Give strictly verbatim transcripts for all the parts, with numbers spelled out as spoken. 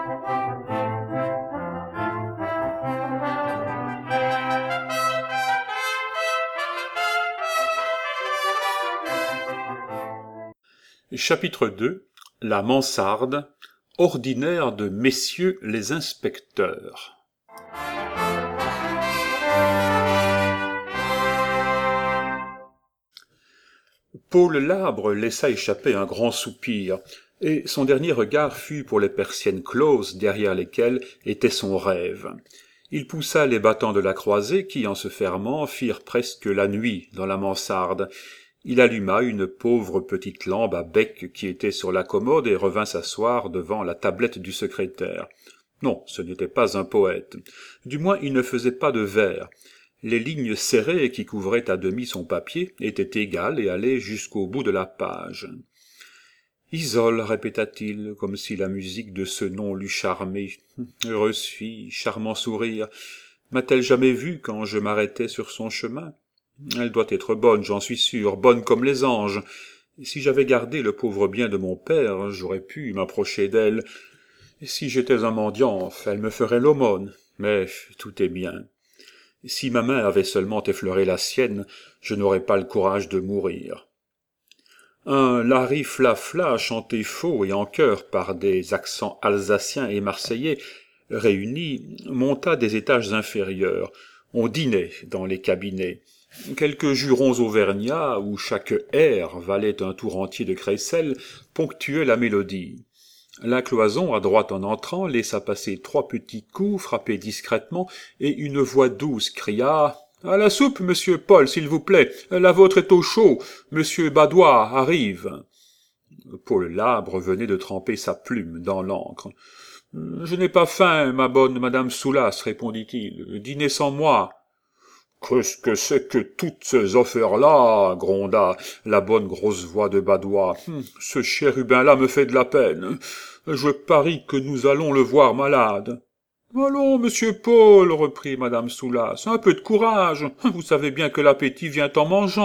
Chapitre deux. La mansarde, ordinaire de messieurs les inspecteurs. Paul Labre laissa échapper un grand soupir, et son dernier regard fut pour les persiennes closes derrière lesquelles était son rêve. Il poussa les battants de la croisée qui, en se fermant, firent presque la nuit dans la mansarde. Il alluma une pauvre petite lampe à bec qui était sur la commode et revint s'asseoir devant la tablette du secrétaire. Non, ce n'était pas un poète. Du moins, il ne faisait pas de vers. Les lignes serrées qui couvraient à demi son papier étaient égales et allaient jusqu'au bout de la page. « Isole » répéta-t-il, comme si la musique de ce nom l'eût charmé. « Heureuse fille, charmant sourire, m'a-t-elle jamais vu quand je m'arrêtais sur son chemin ? Elle doit être bonne, j'en suis sûr, bonne comme les anges. Si j'avais gardé le pauvre bien de mon père, j'aurais pu m'approcher d'elle. Si j'étais un mendiant, elle me ferait l'aumône. Mais tout est bien. Si ma main avait seulement effleuré la sienne, je n'aurais pas le courage de mourir. » Un lari-fla-fla chanté faux et en chœur par des accents alsaciens et marseillais réunis monta des étages inférieurs. On dînait dans les cabinets. Quelques jurons auvergnats, où chaque air valait un tour entier de crécelle, ponctuaient la mélodie. La cloison, à droite en entrant, laissa passer trois petits coups frappés discrètement, et une voix douce cria « À la soupe, monsieur Paul, s'il vous plaît, la vôtre est au chaud, monsieur Badois arrive. » Paul Labre venait de tremper sa plume dans l'encre. « Je n'ai pas faim, ma bonne madame Soulas, répondit-il, dînez sans moi. » « Qu'est-ce que c'est que toutes ces affaires-là » gronda la bonne grosse voix de Badois. « Ce chérubin-là me fait de la peine. Je parie que nous allons le voir malade. »« Allons, monsieur Paul, » reprit madame Soulas, « un peu de courage. Vous savez bien que l'appétit vient en mangeant. »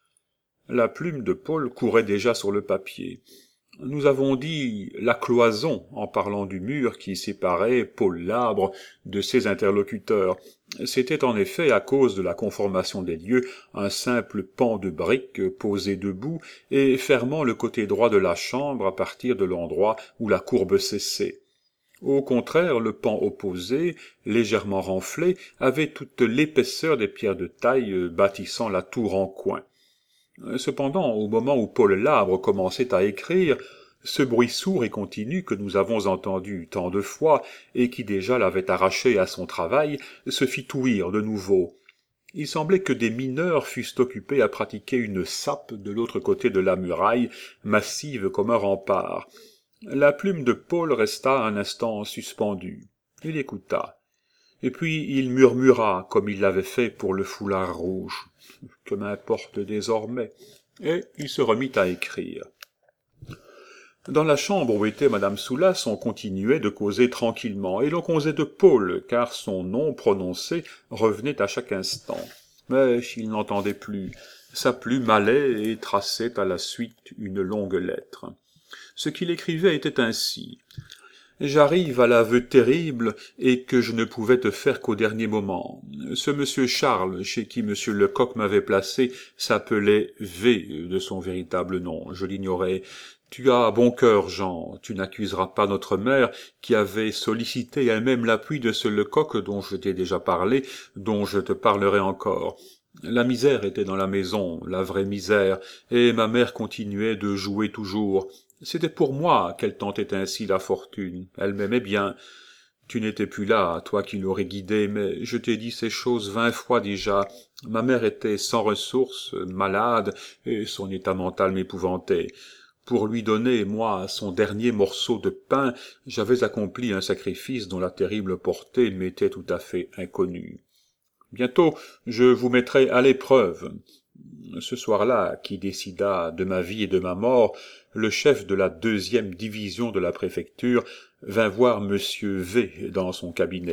La plume de Paul courait déjà sur le papier. Nous avons dit la cloison en parlant du mur qui séparait Paul Labre de ses interlocuteurs. C'était en effet, à cause de la conformation des lieux, un simple pan de briques posé debout et fermant le côté droit de la chambre à partir de l'endroit où la courbe cessait. Au contraire, le pan opposé, légèrement renflé, avait toute l'épaisseur des pierres de taille bâtissant la tour en coin. Cependant, au moment où Paul Labre commençait à écrire, ce bruit sourd et continu que nous avons entendu tant de fois et qui déjà l'avait arraché à son travail se fit ouïr de nouveau. Il semblait que des mineurs fussent occupés à pratiquer une sape de l'autre côté de la muraille, massive comme un rempart. La plume de Paul resta un instant suspendue. Il écouta. Et puis il murmura, comme il l'avait fait pour le foulard rouge. « Que m'importe désormais ?» Et il se remit à écrire. Dans la chambre où était madame Soulas, on continuait de causer tranquillement, et l'on causait de Paul, car son nom prononcé revenait à chaque instant. Mais il n'entendait plus. Sa plume allait et traçait à la suite une longue lettre. Ce qu'il écrivait était ainsi. « J'arrive à l'aveu terrible et que je ne pouvais te faire qu'au dernier moment. Ce monsieur Charles, chez qui monsieur Lecoq m'avait placé, s'appelait V de son véritable nom. Je l'ignorais. Tu as bon cœur, Jean, tu n'accuseras pas notre mère qui avait sollicité elle-même l'appui de ce Lecoq dont je t'ai déjà parlé, dont je te parlerai encore. La misère était dans la maison, la vraie misère, et ma mère continuait de jouer toujours. C'était pour moi qu'elle tentait ainsi la fortune. Elle m'aimait bien. Tu n'étais plus là, toi qui l'aurais guidée, mais je t'ai dit ces choses vingt fois déjà. Ma mère était sans ressources, malade, et son état mental m'épouvantait. Pour lui donner, moi, son dernier morceau de pain, j'avais accompli un sacrifice dont la terrible portée m'était tout à fait inconnue. Bientôt, je vous mettrai à l'épreuve. Ce soir-là, qui décida de ma vie et de ma mort, le chef de la deuxième division de la préfecture vint voir monsieur V dans son cabinet.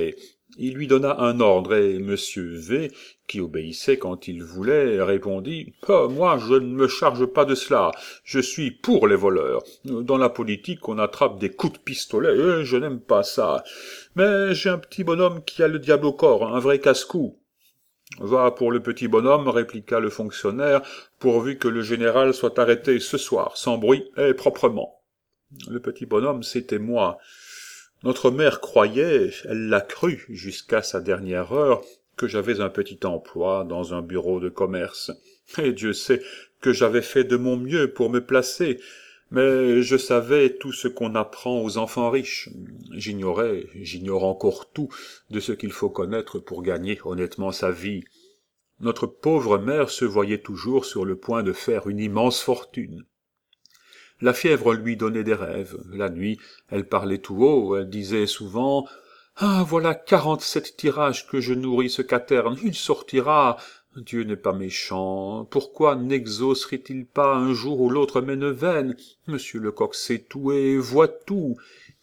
Il lui donna un ordre, et monsieur V, qui obéissait quand il voulait, répondit « Ah, moi, je ne me charge pas de cela, je suis pour les voleurs. Dans la politique, on attrape des coups de pistolet, et je n'aime pas ça. Mais j'ai un petit bonhomme qui a le diable au corps, un vrai casse-cou. » « Va pour le petit bonhomme, répliqua le fonctionnaire, pourvu que le général soit arrêté ce soir, sans bruit et proprement. Le petit bonhomme, c'était moi. Notre mère croyait, elle l'a cru jusqu'à sa dernière heure, que j'avais un petit emploi dans un bureau de commerce. Et Dieu sait que j'avais fait de mon mieux pour me placer, mais je savais tout ce qu'on apprend aux enfants riches. J'ignorais, j'ignore encore tout de ce qu'il faut connaître pour gagner honnêtement sa vie. Notre pauvre mère se voyait toujours sur le point de faire une immense fortune. La fièvre lui donnait des rêves. La nuit, elle parlait tout haut, elle disait souvent « Ah, voilà quarante-sept tirages que je nourris ce quaterne, il sortira. Dieu n'est pas méchant. Pourquoi n'exaucerait-il pas un jour ou l'autre mes neuvaines? Monsieur Lecoq sait tout et voit tout.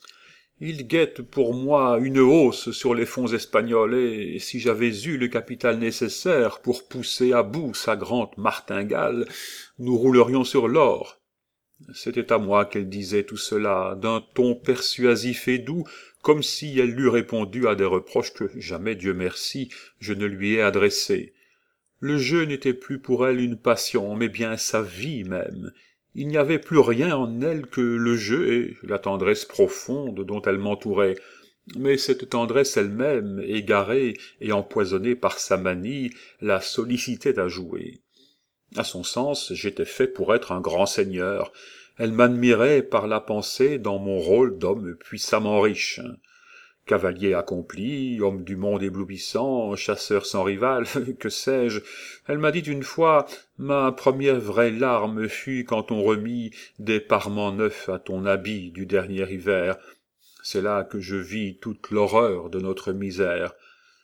Il guette pour moi une hausse sur les fonds espagnols, et si j'avais eu le capital nécessaire pour pousser à bout sa grande martingale, nous roulerions sur l'or. » C'était à moi qu'elle disait tout cela, d'un ton persuasif et doux, comme si elle eût répondu à des reproches que jamais, Dieu merci, je ne lui ai adressés. Le jeu n'était plus pour elle une passion, mais bien sa vie même. Il n'y avait plus rien en elle que le jeu et la tendresse profonde dont elle m'entourait. Mais cette tendresse elle-même, égarée et empoisonnée par sa manie, la sollicitait à jouer. À son sens, j'étais fait pour être un grand seigneur. Elle m'admirait par la pensée dans mon rôle d'homme puissamment riche. Cavalier accompli, homme du monde éblouissant, chasseur sans rival, que sais-je. Elle m'a dit une fois, ma première vraie larme fut quand on remit des parements neufs à ton habit du dernier hiver. C'est là que je vis toute l'horreur de notre misère.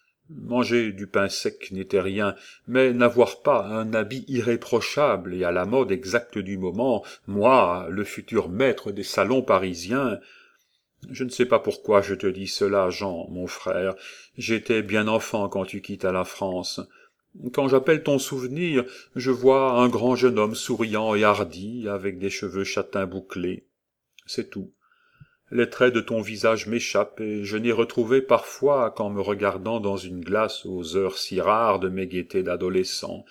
Manger du pain sec n'était rien, mais n'avoir pas un habit irréprochable et à la mode exacte du moment, moi, le futur maître des salons parisiens. Je ne sais pas pourquoi je te dis cela, Jean, mon frère. J'étais bien enfant quand tu quittas la France. Quand j'appelle ton souvenir, je vois un grand jeune homme souriant et hardi, avec des cheveux châtains bouclés. C'est tout. Les traits de ton visage m'échappent, et je n'y retrouvais parfois qu'en me regardant dans une glace aux heures si rares de mes gaietés d'adolescent.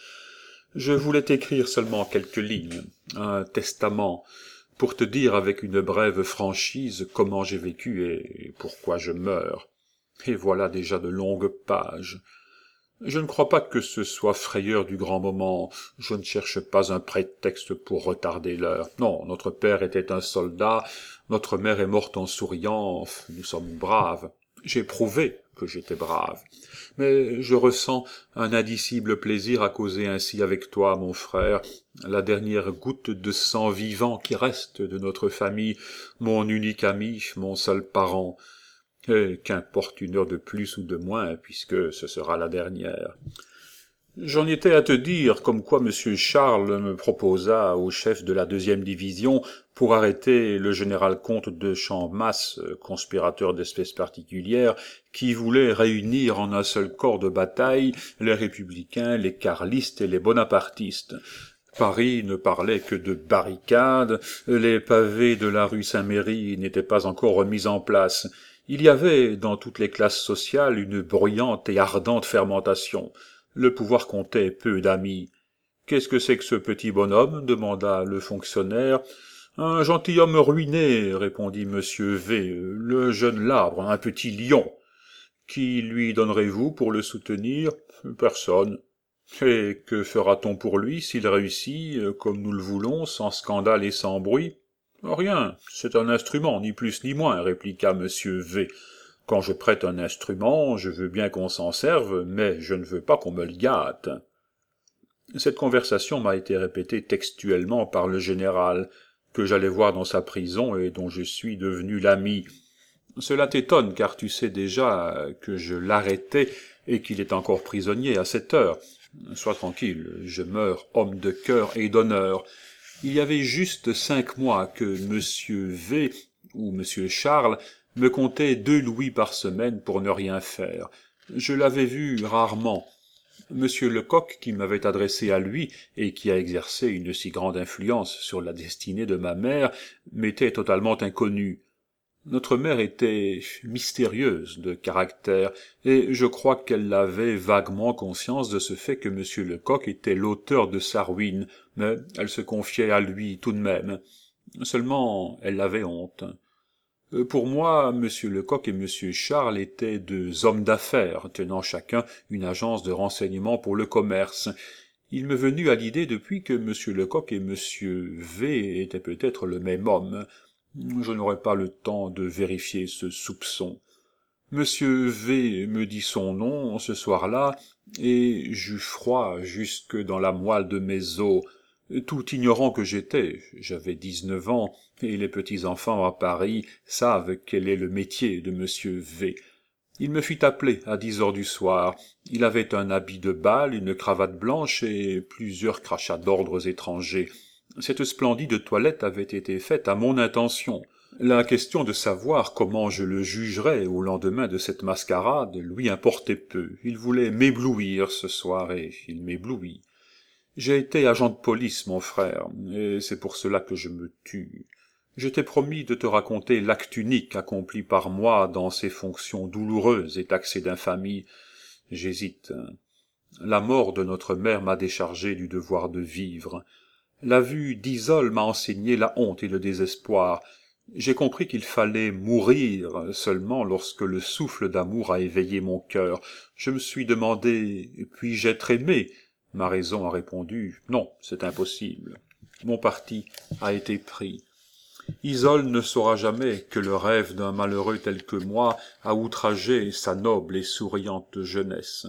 Je voulais t'écrire seulement quelques lignes, un testament, pour te dire avec une brève franchise comment j'ai vécu et pourquoi je meurs. Et voilà déjà de longues pages. Je ne crois pas que ce soit frayeur du grand moment, je ne cherche pas un prétexte pour retarder l'heure. Non, notre père était un soldat, notre mère est morte en souriant, nous sommes braves. J'ai prouvé que j'étais brave. Mais je ressens un indicible plaisir à causer ainsi avec toi, mon frère, la dernière goutte de sang vivant qui reste de notre famille, mon unique ami, mon seul parent. Et qu'importe une heure de plus ou de moins, puisque ce sera la dernière. J'en étais à te dire comme quoi monsieur Charles me proposa au chef de la deuxième division pour arrêter le général comte de Champmasse, conspirateur d'espèce particulière, qui voulait réunir en un seul corps de bataille les républicains, les carlistes et les bonapartistes. Paris ne parlait que de barricades, les pavés de la rue Saint-Méry n'étaient pas encore remis en place. Il y avait, dans toutes les classes sociales, une bruyante et ardente fermentation. Le pouvoir comptait peu d'amis. « Qu'est-ce que c'est que ce petit bonhomme » demanda le fonctionnaire. « Un gentilhomme ruiné » répondit monsieur V. « Le jeune Labre, un petit lion. »« Qui lui donnerez-vous pour le soutenir ?»« Personne. »« Et que fera-t-on pour lui s'il réussit, comme nous le voulons, sans scandale et sans bruit ?»« Rien, c'est un instrument, ni plus ni moins, » répliqua monsieur V. « Quand je prête un instrument, je veux bien qu'on s'en serve, mais je ne veux pas qu'on me le gâte. » Cette conversation m'a été répétée textuellement par le général, que j'allais voir dans sa prison et dont je suis devenu l'ami. Cela t'étonne, car tu sais déjà que je l'arrêtais et qu'il est encore prisonnier à cette heure. Sois tranquille, je meurs homme de cœur et d'honneur. Il y avait juste cinq mois que monsieur V, ou monsieur Charles, me comptait deux louis par semaine pour ne rien faire. Je l'avais vu rarement. Monsieur Lecoq, qui m'avait adressé à lui et qui a exercé une si grande influence sur la destinée de ma mère, m'était totalement inconnu. Notre mère était mystérieuse de caractère, et je crois qu'elle avait vaguement conscience de ce fait que Monsieur Lecoq était l'auteur de sa ruine, mais elle se confiait à lui tout de même. Seulement, elle avait honte. Pour moi, Monsieur Lecoq et Monsieur Charles étaient deux hommes d'affaires, tenant chacun une agence de renseignement pour le commerce. Il m'est venu à l'idée depuis que Monsieur Lecoq et Monsieur V étaient peut-être le même homme. Je n'aurai pas le temps de vérifier ce soupçon. Monsieur V me dit son nom ce soir-là, et j'eus froid jusque dans la moelle de mes os. Tout ignorant que j'étais, j'avais dix-neuf ans, et les petits-enfants à Paris savent quel est le métier de Monsieur V. Il me fit appeler à dix heures du soir. Il avait un habit de bal, une cravate blanche et plusieurs crachats d'ordres étrangers. Cette splendide toilette avait été faite à mon intention. La question de savoir comment je le jugerais au lendemain de cette mascarade lui importait peu. Il voulait m'éblouir ce soir, et il m'éblouit. J'ai été agent de police, mon frère, et c'est pour cela que je me tue. Je t'ai promis de te raconter l'acte unique accompli par moi dans ces fonctions douloureuses et taxées d'infamie. J'hésite. La mort de notre mère m'a déchargé du devoir de vivre. La vue d'Isole m'a enseigné la honte et le désespoir. J'ai compris qu'il fallait mourir seulement lorsque le souffle d'amour a éveillé mon cœur. Je me suis demandé, puis-je être aimé? Ma raison a répondu, non, c'est impossible. Mon parti a été pris. Isole ne saura jamais que le rêve d'un malheureux tel que moi a outragé sa noble et souriante jeunesse.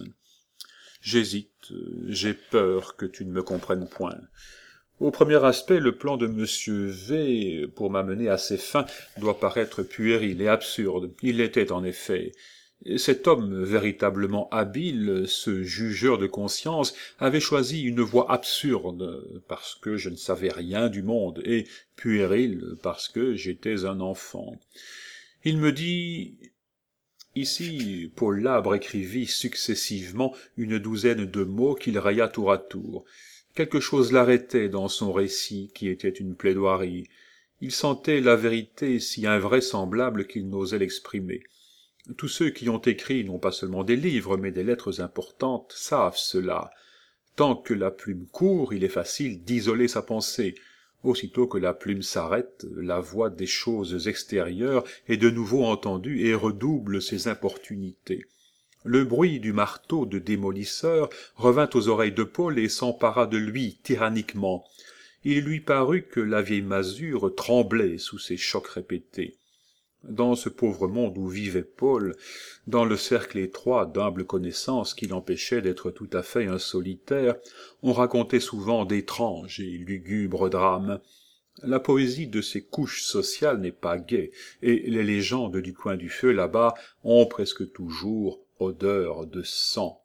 J'hésite, j'ai peur que tu ne me comprennes point. Au premier aspect, le plan de Monsieur V, pour m'amener à ses fins, doit paraître puéril et absurde. Il l'était en effet. Cet homme véritablement habile, ce jugeur de conscience, avait choisi une voie absurde, parce que je ne savais rien du monde, et puéril, parce que j'étais un enfant. Il me dit... Ici, Paul Labre écrivit successivement une douzaine de mots qu'il raya tour à tour. Quelque chose l'arrêtait dans son récit, qui était une plaidoirie. Il sentait la vérité si invraisemblable qu'il n'osait l'exprimer. Tous ceux qui ont écrit non pas seulement des livres, mais des lettres importantes, savent cela. Tant que la plume court, il est facile d'isoler sa pensée. Aussitôt que la plume s'arrête, la voix des choses extérieures est de nouveau entendue et redouble ses importunités. Le bruit du marteau de démolisseur revint aux oreilles de Paul et s'empara de lui tyranniquement. Il lui parut que la vieille masure tremblait sous ces chocs répétés. Dans ce pauvre monde où vivait Paul, dans le cercle étroit d'humbles connaissances qui l'empêchaient d'être tout à fait un solitaire, on racontait souvent d'étranges et lugubres drames. La poésie de ces couches sociales n'est pas gaie, et les légendes du coin du feu là-bas ont presque toujours odeur de sang.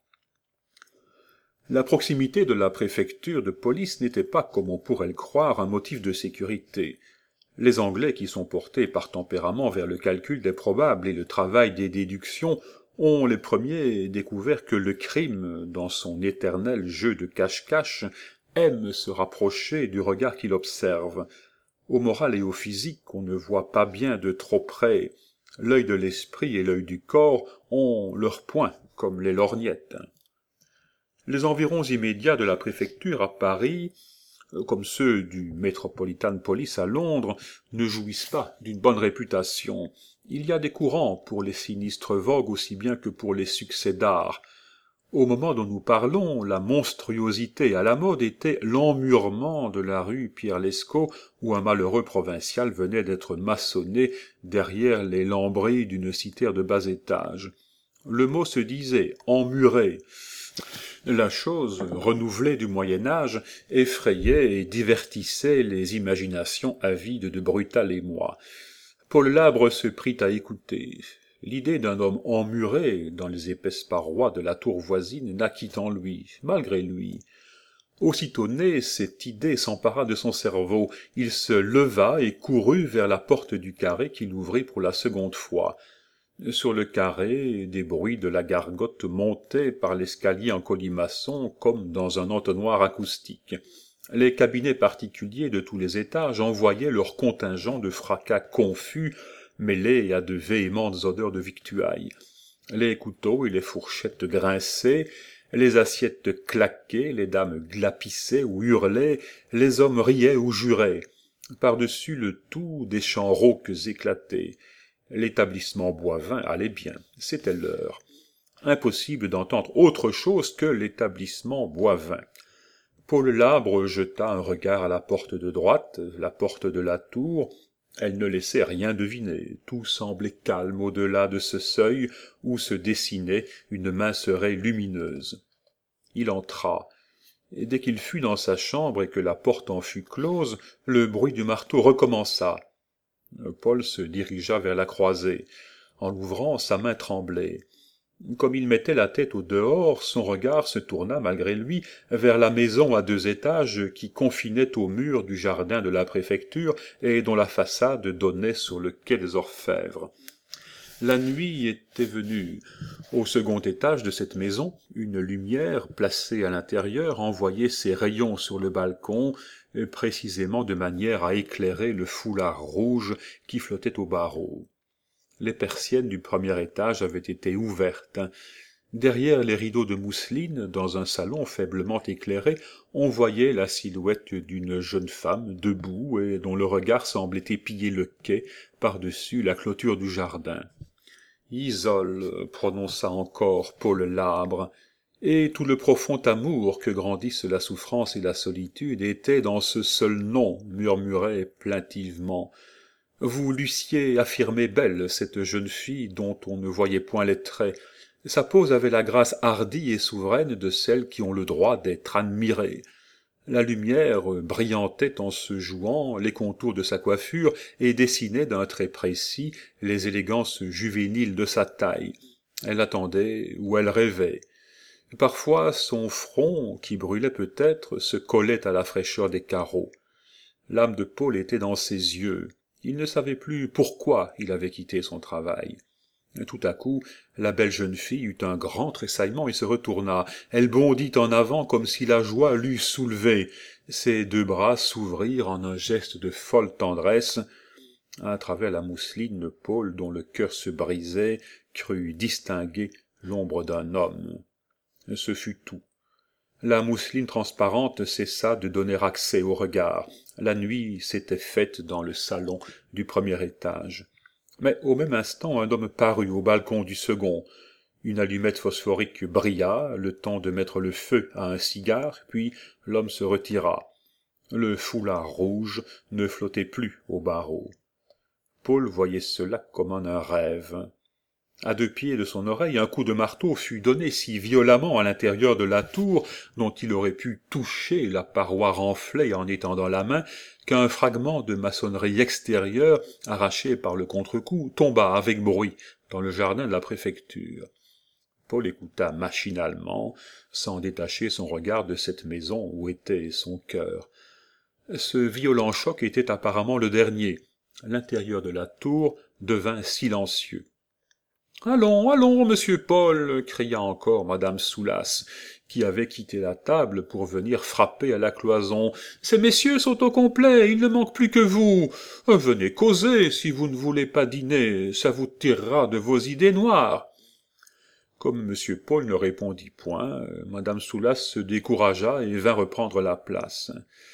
La proximité de la préfecture de police n'était pas, comme on pourrait le croire, un motif de sécurité. Les Anglais, qui sont portés par tempérament vers le calcul des probables et le travail des déductions, ont les premiers découvert que le crime, dans son éternel jeu de cache-cache, aime se rapprocher du regard qu'il observe. Au moral et au physique, on ne voit pas bien de trop près. L'œil de l'esprit et l'œil du corps ont leur point, comme les lorgnettes. Les environs immédiats de la préfecture à Paris, comme ceux du Metropolitan Police à Londres, ne jouissent pas d'une bonne réputation. Il y a des courants pour les sinistres vogues aussi bien que pour les succès d'art. Au moment dont nous parlons, la monstruosité à la mode était l'emmurement de la rue Pierre-Lescot, où un malheureux provincial venait d'être maçonné derrière les lambris d'une citère de bas étage. Le mot se disait « emmuré ». La chose, renouvelée du Moyen-Âge, effrayait et divertissait les imaginations avides de brutal émoi. Paul Labre se prit à écouter. L'idée d'un homme emmuré dans les épaisses parois de la tour voisine naquit en lui, malgré lui. Aussitôt né, cette idée s'empara de son cerveau. Il se leva et courut vers la porte du carré qu'il ouvrit pour la seconde fois. Sur le carré, des bruits de la gargote montaient par l'escalier en colimaçon comme dans un entonnoir acoustique. Les cabinets particuliers de tous les étages envoyaient leur contingent de fracas confus mêlés à de véhémentes odeurs de victuailles. Les couteaux et les fourchettes grinçaient, les assiettes claquaient, les dames glapissaient ou hurlaient, les hommes riaient ou juraient. Par-dessus le tout, des chants rauques éclataient. L'établissement Boivin allait bien, c'était l'heure. Impossible d'entendre autre chose que l'établissement Boivin. Paul Labre jeta un regard à la porte de droite, la porte de la tour. Elle ne laissait rien deviner, tout semblait calme au-delà de ce seuil où se dessinait une mince raie lumineuse. Il entra, et dès qu'il fut dans sa chambre et que la porte en fut close, le bruit du marteau recommença. Paul se dirigea vers la croisée. En l'ouvrant, sa main tremblait. Comme il mettait la tête au dehors, son regard se tourna malgré lui vers la maison à deux étages qui confinait au mur du jardin de la préfecture et dont la façade donnait sur le quai des Orfèvres. La nuit était venue. Au second étage de cette maison, une lumière placée à l'intérieur envoyait ses rayons sur le balcon, précisément de manière à éclairer le foulard rouge qui flottait aux barreaux. Les persiennes du premier étage avaient été ouvertes. Derrière les rideaux de mousseline, dans un salon faiblement éclairé, on voyait la silhouette d'une jeune femme debout et dont le regard semblait épier le quai par-dessus la clôture du jardin. « Isole » prononça encore Paul Labre, et tout le profond amour que grandissent la souffrance et la solitude était dans ce seul nom, murmurait plaintivement. Vous l'eussiez affirmée belle, cette jeune fille dont on ne voyait point les traits. Sa pose avait la grâce hardie et souveraine de celles qui ont le droit d'être admirées. La lumière brillantait en se jouant les contours de sa coiffure et dessinait d'un trait précis les élégances juvéniles de sa taille. Elle attendait ou elle rêvait. Parfois son front, qui brûlait peut-être, se collait à la fraîcheur des carreaux. L'âme de Paul était dans ses yeux. Il ne savait plus pourquoi il avait quitté son travail. Tout à coup, la belle jeune fille eut un grand tressaillement et se retourna. Elle bondit en avant comme si la joie l'eût soulevée. Ses deux bras s'ouvrirent en un geste de folle tendresse. À travers la mousseline, Paul, dont le cœur se brisait, crut distinguer l'ombre d'un homme. Ce fut tout. La mousseline transparente cessa de donner accès au regard. La nuit s'était faite dans le salon du premier étage. Mais au même instant, un homme parut au balcon du second. Une allumette phosphorique brilla, le temps de mettre le feu à un cigare, puis l'homme se retira. Le foulard rouge ne flottait plus au barreau. Paul voyait cela comme en un rêve. À deux pieds de son oreille, un coup de marteau fut donné si violemment à l'intérieur de la tour, dont il aurait pu toucher la paroi renflée en étendant la main, qu'un fragment de maçonnerie extérieure, arraché par le contre-coup, tomba avec bruit dans le jardin de la préfecture. Paul écouta machinalement, sans détacher son regard de cette maison où était son cœur. Ce violent choc était apparemment le dernier. L'intérieur de la tour devint silencieux. « Allons, allons, monsieur Paul » cria encore madame Soulas, qui avait quitté la table pour venir frapper à la cloison. « Ces messieurs sont au complet, il ne manque plus que vous. Venez causer, si vous ne voulez pas dîner, ça vous tirera de vos idées noires. » Comme monsieur Paul ne répondit point, madame Soulas se découragea et vint reprendre la place.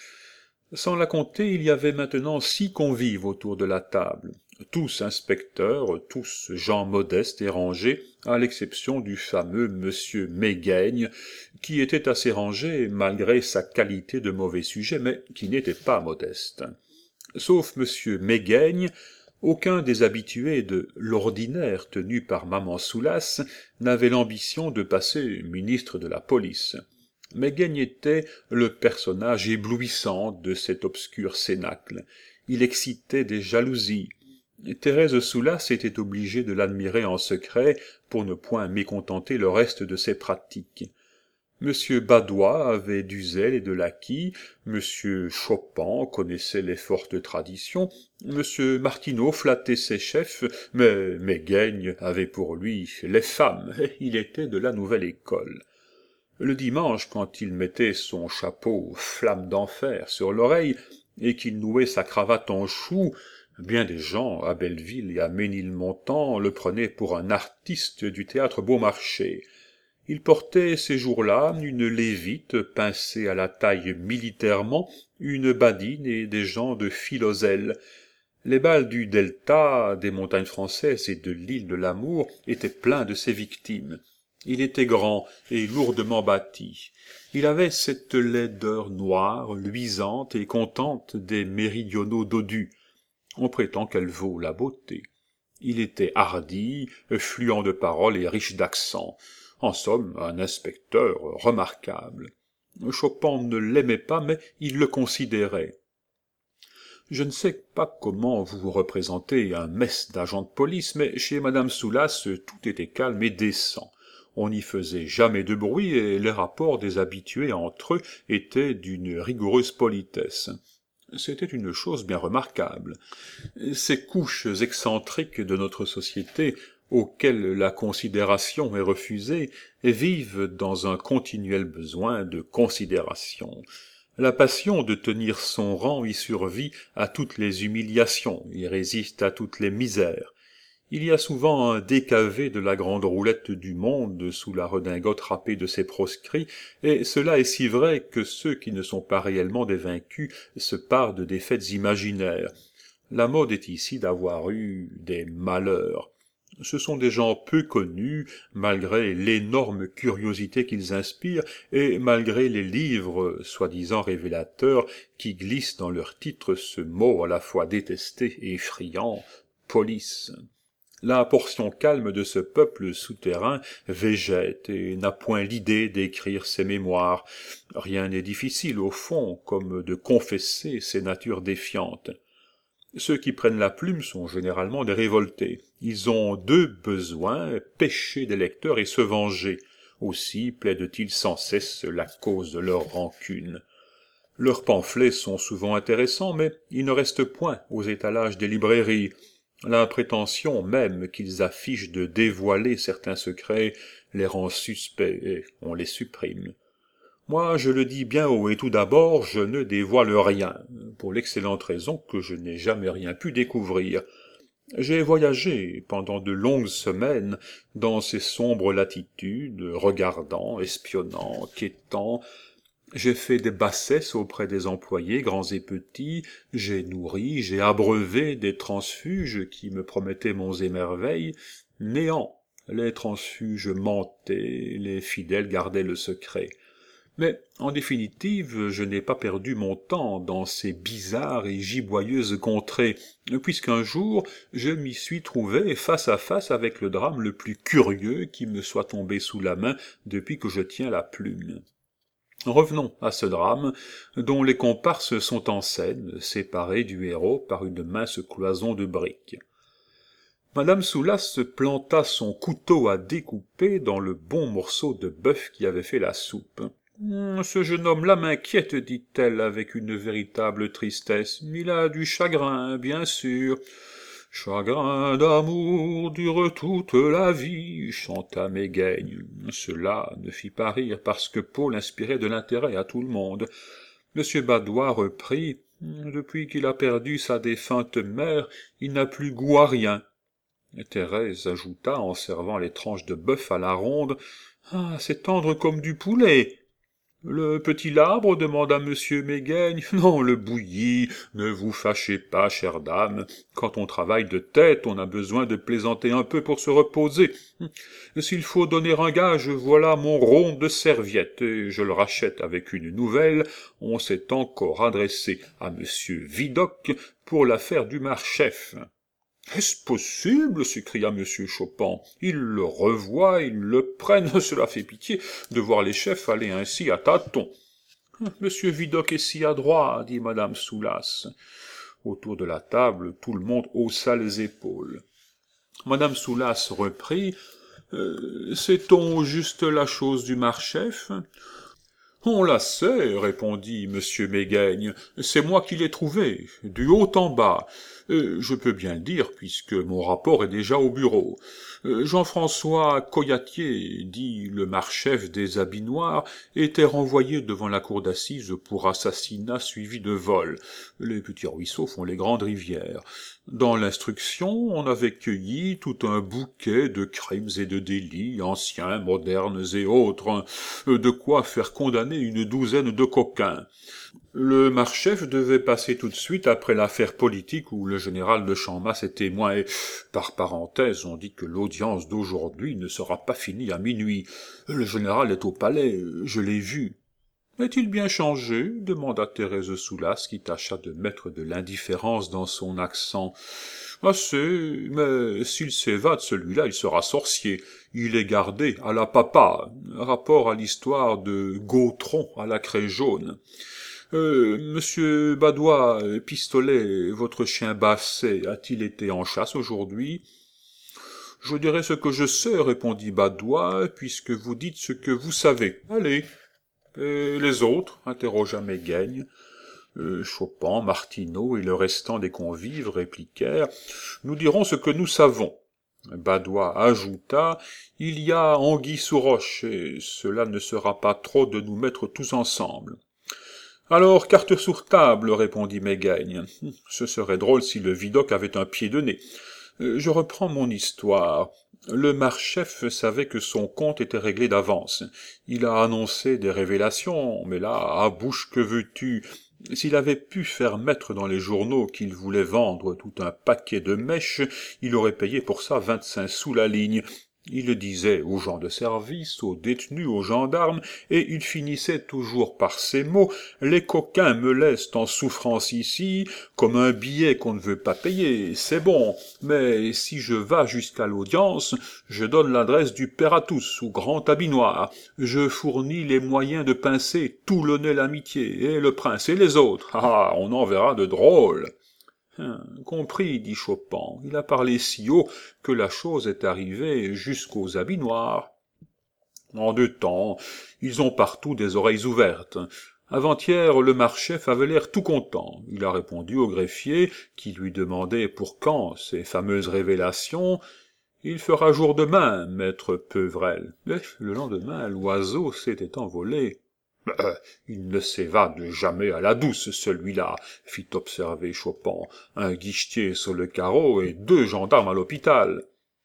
Sans la compter, il y avait maintenant six convives autour de la table, tous inspecteurs, tous gens modestes et rangés, à l'exception du fameux monsieur Méguaigne, qui était assez rangé malgré sa qualité de mauvais sujet, mais qui n'était pas modeste. Sauf monsieur Méguaigne, aucun des habitués de l'ordinaire tenu par maman Soulas n'avait l'ambition de passer ministre de la police. Méguaigne était le personnage éblouissant de cet obscur cénacle. Il excitait des jalousies. Thérèse Soulas était obligée de l'admirer en secret pour ne point mécontenter le reste de ses pratiques. Monsieur Badois avait du zèle et de l'acquis, Monsieur Chopin connaissait les fortes traditions, Monsieur Martineau flattait ses chefs, mais Méguaigne avait pour lui les femmes, et il était de la nouvelle école. Le dimanche, quand il mettait son chapeau flamme d'enfer sur l'oreille, et qu'il nouait sa cravate en chou, bien des gens, à Belleville et à Ménilmontant, le prenaient pour un artiste du théâtre Beaumarchais. Il portait ces jours-là une lévite pincée à la taille militairement, une badine et des gants de philoselle. Les bals du delta, des montagnes françaises et de l'île de l'Amour étaient pleins de ses victimes. Il était grand et lourdement bâti. Il avait cette laideur noire, luisante et contente des méridionaux dodus. On prétend qu'elle vaut la beauté. Il était hardi, fluent de paroles et riche d'accent. En somme, un inspecteur remarquable. Chopin ne l'aimait pas, mais il le considérait. Je ne sais pas comment vous vous représentez un mess d'agents de police, mais chez madame Soulas, tout était calme et décent. On n'y faisait jamais de bruit et les rapports des habitués entre eux étaient d'une rigoureuse politesse. C'était une chose bien remarquable. Ces couches excentriques de notre société, auxquelles la considération est refusée, vivent dans un continuel besoin de considération. La passion de tenir son rang y survit à toutes les humiliations, y résiste à toutes les misères. Il y a souvent un décavé de la grande roulette du monde sous la redingote râpée de ses proscrits, et cela est si vrai que ceux qui ne sont pas réellement des vaincus se parent de défaites imaginaires. La mode est ici d'avoir eu des malheurs. Ce sont des gens peu connus, malgré l'énorme curiosité qu'ils inspirent, et malgré les livres, soi-disant révélateurs, qui glissent dans leurs titres ce mot à la fois détesté et effrayant, police. La portion calme de ce peuple souterrain végète et n'a point l'idée d'écrire ses mémoires. Rien n'est difficile, au fond, comme de confesser ces natures défiantes. Ceux qui prennent la plume sont généralement des révoltés. Ils ont deux besoins, pécher des lecteurs et se venger. Aussi plaident-ils sans cesse la cause de leur rancune. Leurs pamphlets sont souvent intéressants, mais ils ne restent point aux étalages des librairies. La prétention même qu'ils affichent de dévoiler certains secrets les rend suspects, et on les supprime. Moi, je le dis bien haut et tout d'abord, je ne dévoile rien, pour l'excellente raison que je n'ai jamais rien pu découvrir. J'ai voyagé pendant de longues semaines dans ces sombres latitudes, regardant, espionnant, quêtant. J'ai fait des bassesses auprès des employés, grands et petits, j'ai nourri, j'ai abreuvé des transfuges qui me promettaient monts et merveilles. Néant, les transfuges mentaient, les fidèles gardaient le secret. Mais, en définitive, je n'ai pas perdu mon temps dans ces bizarres et giboyeuses contrées, puisqu'un jour, je m'y suis trouvé face à face avec le drame le plus curieux qui me soit tombé sous la main depuis que je tiens la plume. Revenons à ce drame, dont les comparses sont en scène, séparés du héros par une mince cloison de briques. Madame Soulas planta son couteau à découper dans le bon morceau de bœuf qui avait fait la soupe. « Ce jeune homme-là m'inquiète, dit-elle avec une véritable tristesse. Il a du chagrin, bien sûr. » « Chagrin d'amour dure toute la vie, » chanta Méguaigne. Cela ne fit pas rire, parce que Paul inspirait de l'intérêt à tout le monde. Monsieur Badois reprit. « Depuis qu'il a perdu sa défunte mère, il n'a plus goût à rien. » Thérèse ajouta, en servant les tranches de bœuf à la ronde. « Ah, c'est tendre comme du poulet. » « Le petit labre demanda monsieur Méguaigne. « Non, le bouilli. Ne vous fâchez pas, chère dame. Quand on travaille de tête, on a besoin de plaisanter un peu pour se reposer. S'il faut donner un gage, voilà mon rond de serviette, et je le rachète avec une nouvelle. On s'est encore adressé à monsieur Vidocq pour l'affaire du marchef. » « Est-ce possible ?» s'écria monsieur Chopin. « Ils le revoient, ils le prennent, cela fait pitié de voir les chefs aller ainsi à tâtons. »« Monsieur Vidocq est si adroit, » dit madame Soulas. Autour de la table, tout le monde haussa les épaules. Madame Soulas reprit. Euh, sait-on juste la chose du Marchef ?»« On la sait, répondit monsieur Méguigne, c'est moi qui l'ai trouvé, du haut en bas. Euh, je peux bien le dire, puisque mon rapport est déjà au bureau. Euh, Jean-François Coyatier, dit le marchef des habits noirs, était renvoyé devant la cour d'assises pour assassinat suivi de vol. Les petits ruisseaux font les grandes rivières. Dans l'instruction, on avait cueilli tout un bouquet de crimes et de délits, anciens, modernes et autres, de quoi faire condamner une douzaine de coquins. Le Marchef devait passer tout de suite après l'affaire politique où le général de Champmatz est témoin et, par parenthèse, on dit que l'audience d'aujourd'hui ne sera pas finie à minuit. Le général est au palais, je l'ai vu. Est-il bien changé? Demanda Thérèse Soulas, qui tâcha de mettre de l'indifférence dans son accent. Assez, mais s'il s'évade, celui-là, il sera sorcier. Il est gardé à la papa, rapport à l'histoire de Gautron à la craie jaune. Euh, monsieur Badois, Pistolet, votre chien Basset, a-t-il été en chasse aujourd'hui? Je dirai ce que je sais, répondit Badois, puisque vous dites ce que vous savez. Allez. Et les autres? Interrogea Méguigne. Euh, Chopin, Martineau et le restant des convives répliquèrent. Nous dirons ce que nous savons. Badois ajouta. Il y a anguille sous roche, et cela ne sera pas trop de nous mettre tous ensemble. Alors, carte sur table, répondit Méguigne. Ce serait drôle si le Vidocq avait un pied de nez. Je reprends mon histoire. Le Marchef savait que son compte était réglé d'avance. Il a annoncé des révélations, mais là, à bouche que veux-tu? S'il avait pu faire mettre dans les journaux qu'il voulait vendre tout un paquet de mèches, il aurait payé pour ça vingt-cinq sous la ligne. Il le disait aux gens de service, aux détenus, aux gendarmes, et il finissait toujours par ces mots « Les coquins me laissent en souffrance ici, comme un billet qu'on ne veut pas payer, c'est bon, mais si je vas jusqu'à l'audience, je donne l'adresse du père à tous, au grand habit noir, je fournis les moyens de pincer tout le nez l'amitié, et le prince et les autres, ah, on en verra de drôles !» Hum, compris, dit Chopin, il a parlé si haut que la chose est arrivée jusqu'aux habits noirs. En deux temps, ils ont partout des oreilles ouvertes. Avant-hier, le Marchef avait l'air tout content. Il a répondu au greffier, qui lui demandait pour quand ces fameuses révélations. Il fera jour demain, maître Pevrel. Mais le lendemain, l'oiseau s'était envolé. Euh, il ne s'évade jamais à la douce, celui-là, fit observer Chopin, un guichetier sur le carreau et deux gendarmes à l'hôpital.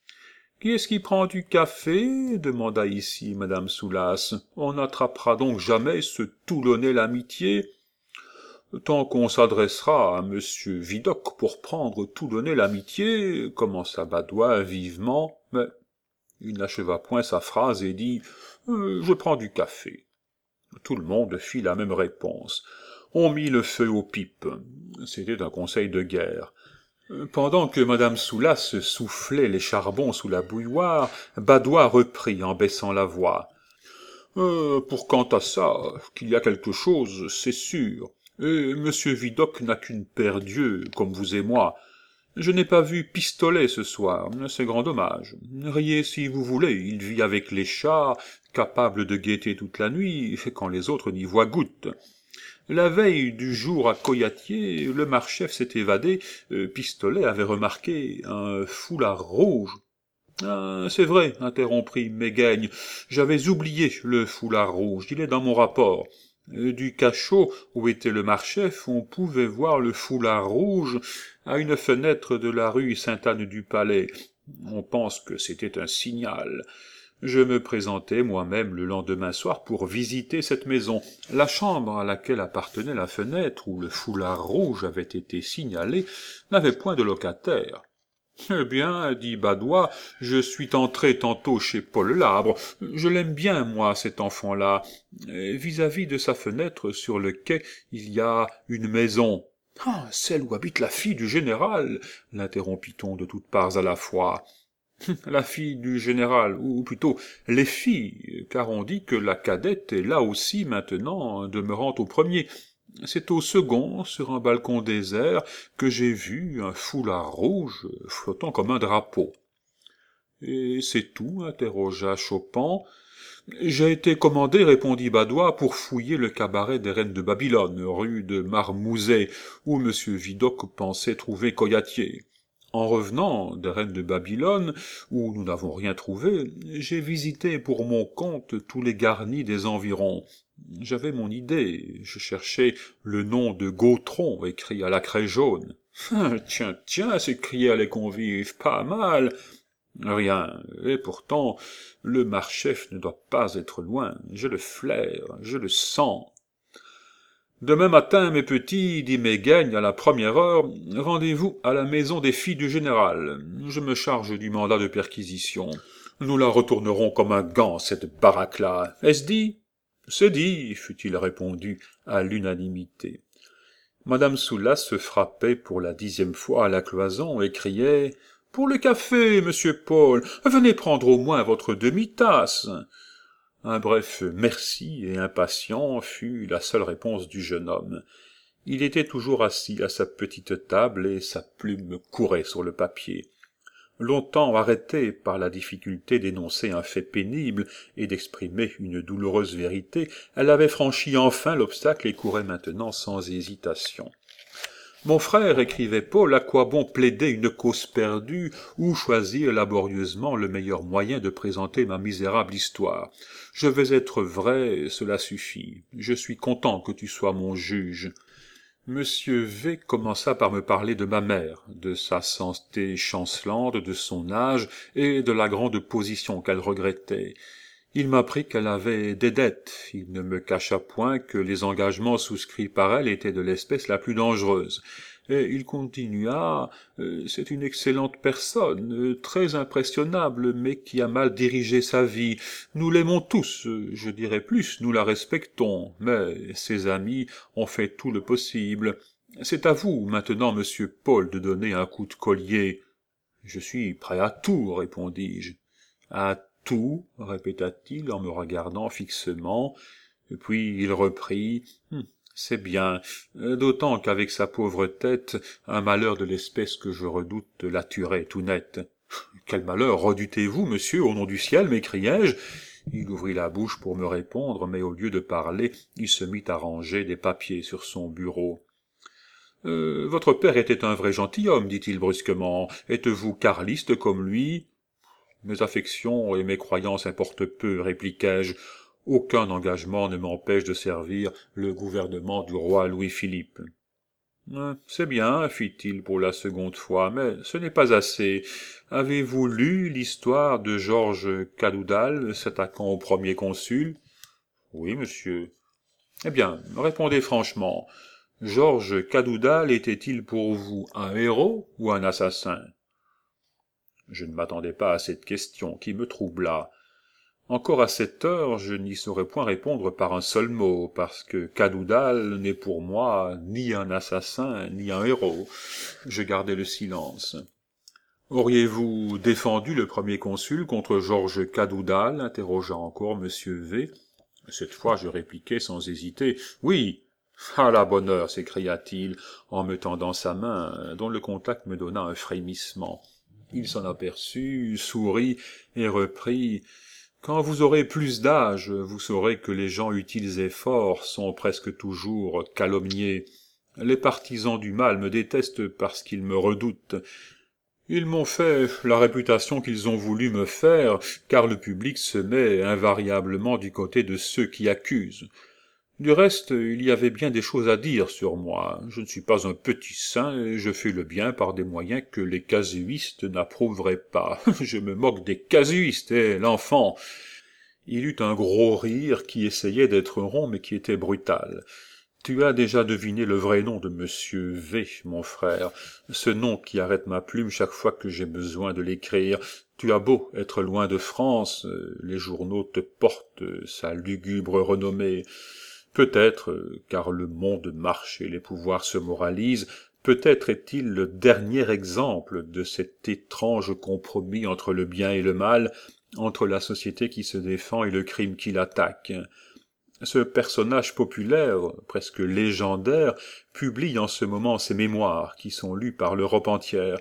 Qui est-ce qui prend du café? Demanda ici madame Soulas. On n'attrapera donc jamais ce Toulonnais l'amitié? Tant qu'on s'adressera à monsieur Vidocq pour prendre Toulonnais l'amitié, commença Badois vivement, mais il n'acheva point sa phrase et dit euh, « Je prends du café ». Tout le monde fit la même réponse. On mit le feu aux pipes. C'était un conseil de guerre. Pendant que madame Soulas soufflait les charbons sous la bouilloire, Badois reprit en baissant la voix. Euh, pour quant à ça, qu'il y a quelque chose, c'est sûr. Et monsieur Vidocq n'a qu'une paire d'yeux, comme vous et moi. Je n'ai pas vu Pistolet ce soir, c'est grand dommage. Riez si vous voulez, il vit avec les chats, capable de guetter toute la nuit, quand les autres n'y voient goutte. La veille du jour à Coyatier, le Marchef s'est évadé, euh, Pistolet avait remarqué un foulard rouge. Ah, c'est vrai, interrompit Méguigne, j'avais oublié le foulard rouge, il est dans mon rapport. Du cachot où était le Marchef, on pouvait voir le foulard rouge à une fenêtre de la rue Sainte-Anne-du-Palais. On pense que c'était un signal. Je me présentai moi-même le lendemain soir pour visiter cette maison. La chambre à laquelle appartenait la fenêtre où le foulard rouge avait été signalé n'avait point de locataire. Eh bien, dit Badois, je suis entré tantôt chez Paul Labre. Je l'aime bien, moi, cet enfant-là. Vis-à-vis de sa fenêtre, sur le quai, il y a une maison. Ah, celle où habite la fille du général, l'interrompit-on de toutes parts à la fois. La fille du général, ou plutôt les filles, car on dit que la cadette est là aussi maintenant, demeurant au premier. C'est au second, sur un balcon désert, que j'ai vu un foulard rouge flottant comme un drapeau. « Et c'est tout ?» interrogea Chopin. « J'ai été commandé, répondit Badois, pour fouiller le cabaret des Reines de Babylone, rue de Marmouzet, où M. Vidocq pensait trouver Coyatier. En revenant des Reines de Babylone, où nous n'avons rien trouvé, j'ai visité pour mon compte tous les garnis des environs. J'avais mon idée, je cherchais le nom de Gautron, écrit à la craie jaune. « Tiens, tiens !» s'écrièrent les convives, « pas mal !» Rien, et pourtant, le marchef ne doit pas être loin, je le flaire, je le sens. Demain matin, mes petits, dit Mégagne à la première heure, rendez-vous à la maison des filles du général. Je me charge du mandat de perquisition. Nous la retournerons comme un gant, cette baraque-là. Est-ce dit? C'est dit, fut-il répondu à l'unanimité. Madame Soulas se frappait pour la dixième fois à la cloison et criait « Pour le café, monsieur Paul, venez prendre au moins votre demi-tasse !» Un bref merci et impatient fut la seule réponse du jeune homme. Il était toujours assis à sa petite table et sa plume courait sur le papier. Longtemps arrêtée par la difficulté d'énoncer un fait pénible et d'exprimer une douloureuse vérité, elle avait franchi enfin l'obstacle et courait maintenant sans hésitation. « Mon frère, écrivait Paul, à quoi bon plaider une cause perdue ou choisir laborieusement le meilleur moyen de présenter ma misérable histoire? Je vais être vrai, cela suffit. Je suis content que tu sois mon juge. » Monsieur V. commença par me parler de ma mère, de sa santé chancelante, de son âge et de la grande position qu'elle regrettait. Il m'apprit qu'elle avait des dettes. Il ne me cacha point que les engagements souscrits par elle étaient de l'espèce la plus dangereuse. Et il continua, euh, « C'est une excellente personne, euh, très impressionnable, mais qui a mal dirigé sa vie. Nous l'aimons tous, euh, je dirais plus, nous la respectons, mais ses amis ont fait tout le possible. C'est à vous, maintenant, monsieur Paul, de donner un coup de collier. »« Je suis prêt à tout, répondis-je. »« À tout, répéta-t-il en me regardant fixement, puis il reprit. Hm, « C'est bien, d'autant qu'avec sa pauvre tête, un malheur de l'espèce que je redoute la tuerait tout net. »« Quel malheur redoutez-vous, monsieur, au nom du ciel ?» m'écriai-je. Il ouvrit la bouche pour me répondre, mais au lieu de parler, il se mit à ranger des papiers sur son bureau. Euh, « Votre père était un vrai gentilhomme, dit-il brusquement. Êtes-vous carliste comme lui ?»« Mes affections et mes croyances importent peu, répliquai-je. Aucun engagement ne m'empêche de servir le gouvernement du roi Louis-Philippe. Euh, « C'est bien, fit-il pour la seconde fois, mais ce n'est pas assez. Avez-vous lu l'histoire de Georges Cadoudal s'attaquant au premier consul ?»« Oui, monsieur. »« Eh bien, répondez franchement. Georges Cadoudal était-il pour vous un héros ou un assassin ?» Je ne m'attendais pas à cette question qui me troubla. Encore à cette heure, je n'y saurais point répondre par un seul mot, parce que Cadoudal n'est pour moi ni un assassin, ni un héros. Je gardai le silence. « Auriez-vous défendu le premier consul contre Georges Cadoudal ?» interrogea encore monsieur V. Cette fois, je répliquai sans hésiter. « Oui !»« À la bonne heure !» s'écria-t-il, en me tendant sa main, dont le contact me donna un frémissement. Il s'en aperçut, sourit et reprit. Quand vous aurez plus d'âge, vous saurez que les gens utiles et forts sont presque toujours calomniés. Les partisans du mal me détestent parce qu'ils me redoutent. Ils m'ont fait la réputation qu'ils ont voulu me faire, car le public se met invariablement du côté de ceux qui accusent. Du reste, il y avait bien des choses à dire sur moi. Je ne suis pas un petit saint et je fais le bien par des moyens que les casuistes n'approuveraient pas. Je me moque des casuistes, eh, l'enfant. Il eut un gros rire qui essayait d'être rond mais qui était brutal. Tu as déjà deviné le vrai nom de monsieur V, mon frère, ce nom qui arrête ma plume chaque fois que j'ai besoin de l'écrire. Tu as beau être loin de France, les journaux te portent sa lugubre renommée. Peut-être, car le monde marche et les pouvoirs se moralisent, peut-être est-il le dernier exemple de cet étrange compromis entre le bien et le mal, entre la société qui se défend et le crime qui l'attaque. Ce personnage populaire, presque légendaire, publie en ce moment ses mémoires, qui sont lus par l'Europe entière.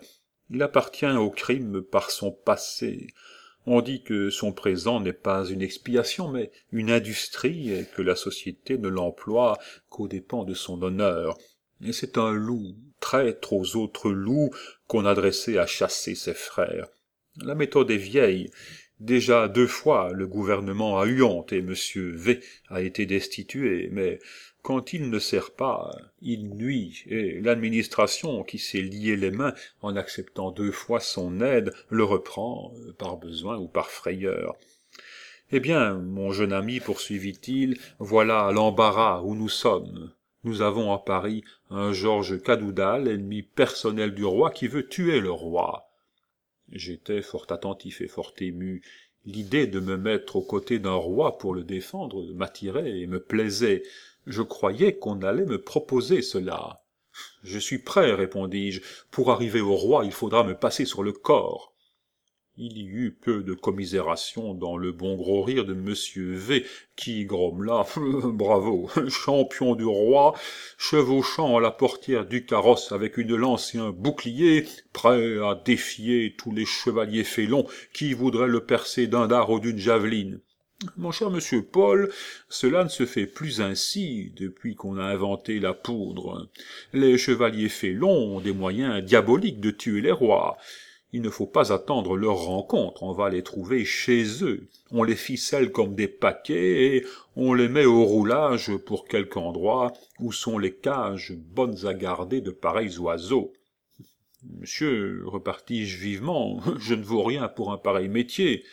Il appartient au crime par son passé. On dit que son présent n'est pas une expiation, mais une industrie, et que la société ne l'emploie qu'aux dépens de son honneur. Et c'est un loup, traître aux autres loups, qu'on a dressé à chasser ses frères. La méthode est vieille. Déjà deux fois le gouvernement a eu honte et monsieur V a été destitué, mais quand il ne sert pas, il nuit, et l'administration, qui s'est lié les mains en acceptant deux fois son aide, le reprend, par besoin ou par frayeur. Eh bien, mon jeune ami, poursuivit-il, voilà l'embarras où nous sommes. Nous avons à Paris un Georges Cadoudal, ennemi personnel du roi, qui veut tuer le roi. J'étais fort attentif et fort ému. L'idée de me mettre aux côtés d'un roi pour le défendre m'attirait et me plaisait. Je croyais qu'on allait me proposer cela. « Je suis prêt, répondis-je. Pour arriver au roi, il faudra me passer sur le corps. » Il y eut peu de commisération dans le bon gros rire de monsieur V, qui grommela « Bravo, champion du roi, chevauchant à la portière du carrosse avec une lance et un bouclier, prêt à défier tous les chevaliers félons qui voudraient le percer d'un dard ou d'une javeline. Mon cher monsieur Paul, cela ne se fait plus ainsi depuis qu'on a inventé la poudre. Les chevaliers félons ont des moyens diaboliques de tuer les rois. Il ne faut pas attendre leur rencontre, on va les trouver chez eux. On les ficelle comme des paquets et on les met au roulage pour quelque endroit où sont les cages bonnes à garder de pareils oiseaux. Monsieur, repartis-je vivement, je ne vaux rien pour un pareil métier.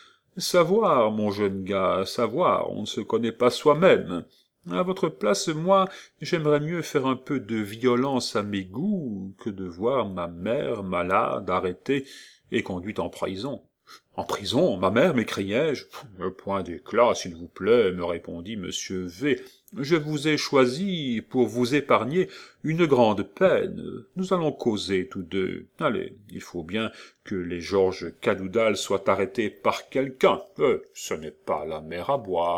Savoir, mon jeune gars, savoir, on ne se connaît pas soi-même. À votre place, moi, j'aimerais mieux faire un peu de violence à mes goûts que de voir ma mère malade, arrêtée et conduite en prison. « En prison, ma mère » m'écriai-je. « Point d'éclat, s'il vous plaît » me répondit monsieur V. « Je vous ai choisi pour vous épargner une grande peine. Nous allons causer tous deux. Allez, il faut bien que les Georges Cadoudal soient arrêtés par quelqu'un. Euh, ce n'est pas la mer à boire. »